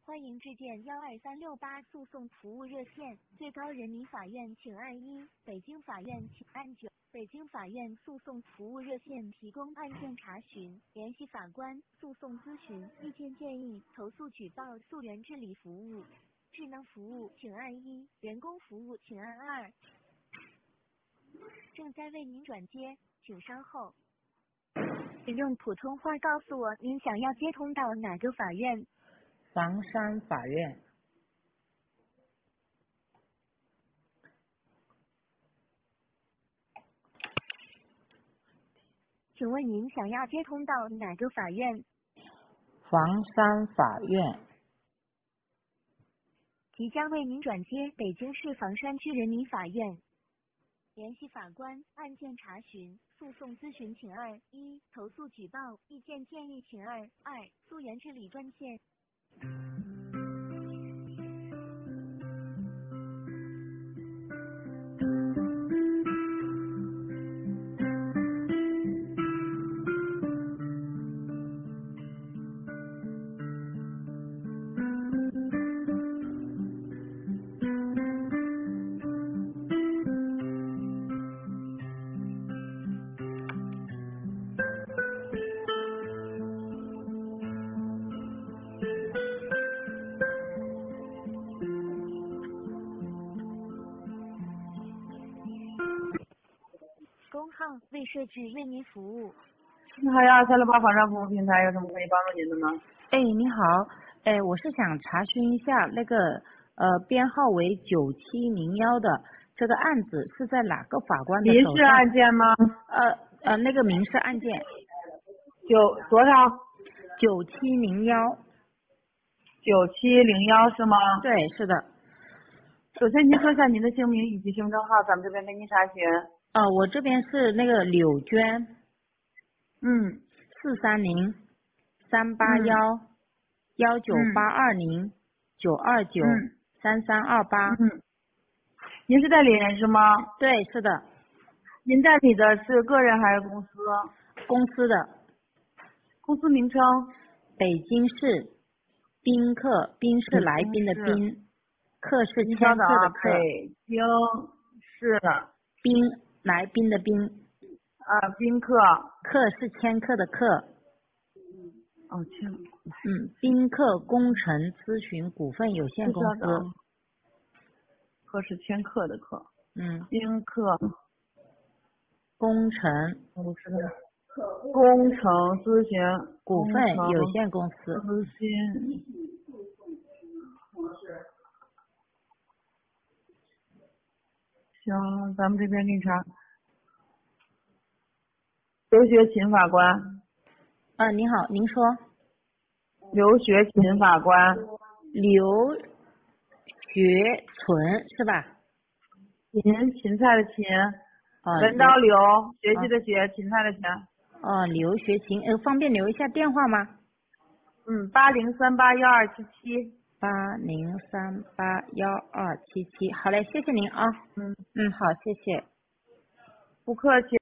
欢迎致电12368诉讼服务热线，最高人民法院请按1，北京法院请按9。北京法院诉讼服务热线提供案件查询、联系法官、诉讼咨询、意见建议、投诉举报、溯源治理服务。智能服务请按1，人工服务请按2。正在为您转接，请稍后。请用普通话告诉我您想要接通到哪个法院？ 房山法院。 请问您想要接通到哪个法院？ 房山法院。 即将为您转接北京市房山区人民法院。联系法官，案件查询、诉讼咨询请按1，投诉举报、意见建议请按2，溯源治理专线。工号未设置，为您服务。 你好呀，368房山服务平台，有什么可以帮助您的吗？ 你好，我是想查询一下那个编号为9701的这个案子是在哪个法官的民手上？ 事案件吗？ 那个民事案件。 多少 ？9701。 9701是吗？ 对，是的。 首先您说一下您的姓名以及身份证号，咱们这边给你查询。 我这边是那个柳娟。430-381-19820-929-3328。 您是代理人是吗？ 对，是的。 您代理的是个人还是公司？ 公司的。 公司名称？ 北京市宾客，宾是来宾的宾，客是签客的客。 北京市宾，来宾的宾。 宾客。 客是签客的客。宾客工程咨询股份有限公司。 客是签客的客。宾客工程咨询股份有限公司。 行，咱们这边给你查。刘学勤法官。 您好，您说。 刘学勤法官。 刘学纯是吧？ 芹菜的芹。文刀刘，学习的学，芹菜的芹。 刘学勤，方便留一下电话吗 ？80381277。 80381277。好嘞，谢谢您啊。好，谢谢。 不客气。